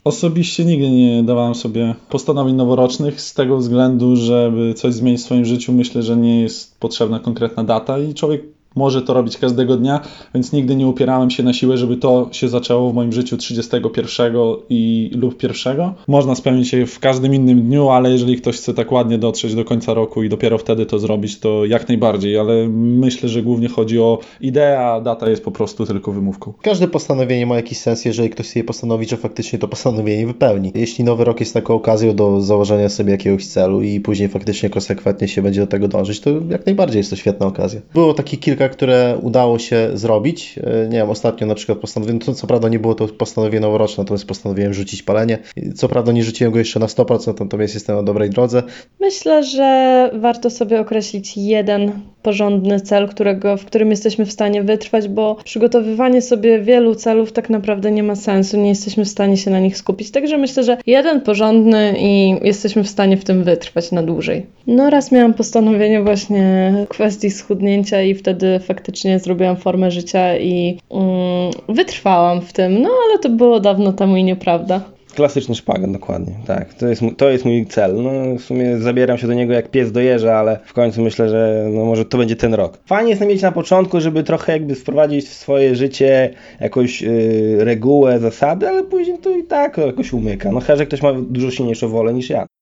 Osobiście nigdy nie dawałem sobie postanowień noworocznych z tego względu, żeby coś zmienić w swoim życiu. Myślę, że nie jest potrzebna konkretna data i człowiek może to robić każdego dnia, więc nigdy nie upierałem się na siłę, żeby to się zaczęło w moim życiu 31 lub 1. Można spełnić je w każdym innym dniu, ale jeżeli ktoś chce tak ładnie dotrzeć do końca roku i dopiero wtedy to zrobić, to jak najbardziej, ale myślę, że głównie chodzi o ideę, a data jest po prostu tylko wymówką. Każde postanowienie ma jakiś sens, jeżeli ktoś sobie postanowi, że faktycznie to postanowienie wypełni. Jeśli nowy rok jest taką okazją do założenia sobie jakiegoś celu i później faktycznie konsekwentnie się będzie do tego dążyć, to jak najbardziej jest to świetna okazja. Było takich kilka, które udało się zrobić. Nie wiem, ostatnio na przykład postanowiłem, co prawda nie było to postanowienie noworoczne, natomiast postanowiłem rzucić palenie. Co prawda nie rzuciłem go jeszcze na 100%, natomiast jestem na dobrej drodze. Myślę, że warto sobie określić jeden porządny cel, w którym jesteśmy w stanie wytrwać, bo przygotowywanie sobie wielu celów tak naprawdę nie ma sensu, nie jesteśmy w stanie się na nich skupić. Także myślę, że jeden porządny i jesteśmy w stanie w tym wytrwać na dłużej. No raz miałam postanowienie właśnie kwestii schudnięcia i wtedy faktycznie zrobiłam formę życia i wytrwałam w tym, no ale to było dawno temu i nieprawda. Klasyczny szpagat, dokładnie, tak. To jest mój cel. No, w sumie zabieram się do niego jak pies do jeża, ale w końcu myślę, że może to będzie ten rok. Fajnie jest mieć na początku, żeby trochę jakby wprowadzić w swoje życie jakąś regułę, zasady, ale później to i tak jakoś umyka. No chyba, że ktoś ma dużo silniejszą wolę niż ja.